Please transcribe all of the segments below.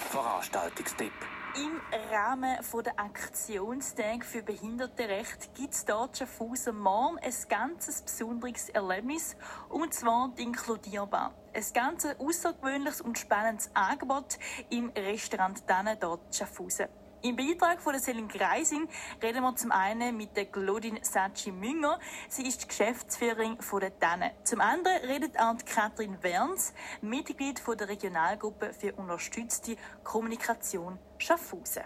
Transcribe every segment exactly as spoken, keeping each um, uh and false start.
Veranstaltungstipp. Im Rahmen der Aktionstage für Behindertenrechte gibt es dort Schaffhausen morgen ein ganz besonderes Erlebnis, und zwar die Inkludierbar. Ein ganz außergewöhnliches und spannendes Angebot im Restaurant «Tanne» dort Schaffhausen. Im Beitrag von der Selin Greisin reden wir zum einen mit der Claudine Sachi-Münger. Sie ist die Geschäftsführerin von der «Tanne». Zum anderen redet auch die Katrin Werns, Mitglied von der Regionalgruppe für unterstützte Kommunikation Schaffhausen.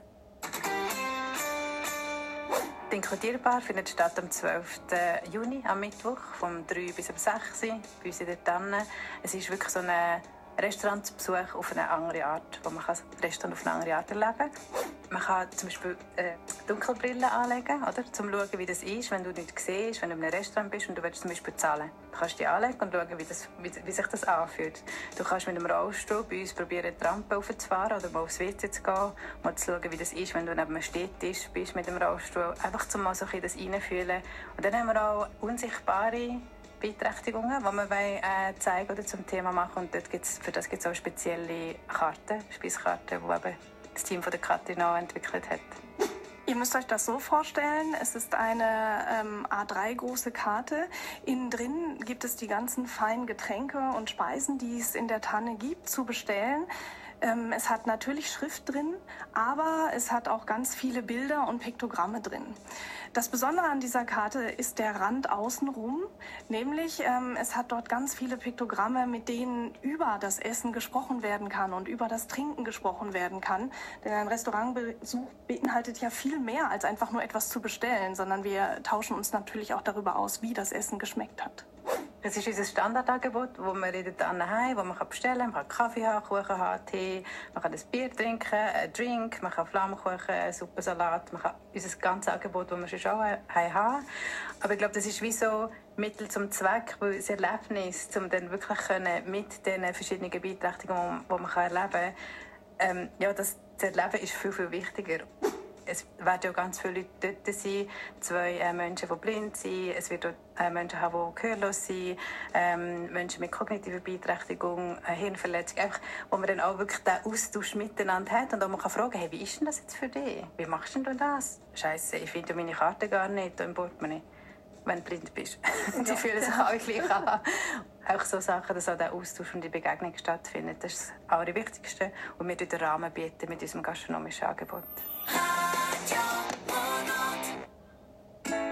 Die Inkludierbar findet statt am zwölften Juni, am Mittwoch, vom drei bis um sechs Uhr bei uns in der «Tanne». Es ist wirklich so ein Restaurantbesuch auf eine andere Art, wo man das Restaurant auf eine andere Art erleben kann. Man kann zum Beispiel äh, Dunkelbrille anlegen, oder? Um zu schauen, wie das ist, wenn du nicht siehst, wenn du in einem Restaurant bist und du willst zum Beispiel zahlen. Du kannst die anlegen und schauen, wie, das, wie, wie sich das anfühlt. Du kannst mit einem Rollstuhl bei uns probieren, die Rampe raufzufahren oder mal aufs W C zu gehen, mal zu schauen, wie das ist, wenn du neben einem Städtisch bist mit dem Rollstuhl. Einfach um mal so ein bisschen das reinfühlen. Und dann haben wir auch unsichtbare Beeinträchtigungen, die wir äh, zeigen oder zum Thema machen. Und dort gibt's, für das gibt es auch spezielle Karten, Speiskarten, die eben das Team von der Katrin auch entwickelt hat. Ihr müsst euch das so vorstellen, es ist eine ähm, A drei große Karte. Innen drin gibt es die ganzen feinen Getränke und Speisen, die es in der Tanne gibt, zu bestellen. Ähm, es hat natürlich Schrift drin, aber es hat auch ganz viele Bilder und Piktogramme drin. Das Besondere an dieser Karte ist der Rand außenrum, nämlich ähm, es hat dort ganz viele Piktogramme, mit denen über das Essen gesprochen werden kann und über das Trinken gesprochen werden kann. Denn ein Restaurantbesuch beinhaltet ja viel mehr als einfach nur etwas zu bestellen, sondern wir tauschen uns natürlich auch darüber aus, wie das Essen geschmeckt hat. Das ist unser Standardangebot, das wir in der Tanne haben, wo man bestellen kann. Man kann Kaffee haben, Kuchen haben, Tee, man kann ein Bier trinken, einen Drink, man kann Flammkuchen, Suppensalat, man kann unser ganzes Angebot, das wir schon schon haben. Aber ich glaube, das ist wie so Mittel zum Zweck, weil das Erlebnis, um dann wirklich können, mit den verschiedenen Beeinträchtigungen, die man erleben kann, ähm, ja, das, das Erleben ist viel, viel wichtiger. Es werden ja ganz viele Leute dort sein, zwei äh, Menschen, die blind sind, es wird auch äh, Menschen haben, die gehörlos sind, ähm, Menschen mit kognitiver Beeinträchtigung, äh, Hirnverletzung, einfach, wo man dann auch wirklich den Austausch miteinander hat und auch man kann fragen, hey, wie ist denn das jetzt für dich? Wie machst denn du das? Scheisse, ich finde meine Karte gar nicht im Portemonnaie, wenn du blind bist. Die fühlen sich alle gleich an. Auch so Sachen, dass auch der Austausch und die Begegnung stattfindet, das ist das Allerwichtigste. Und wir bieten den Rahmen bieten mit unserem gastronomischen Angebot. Radio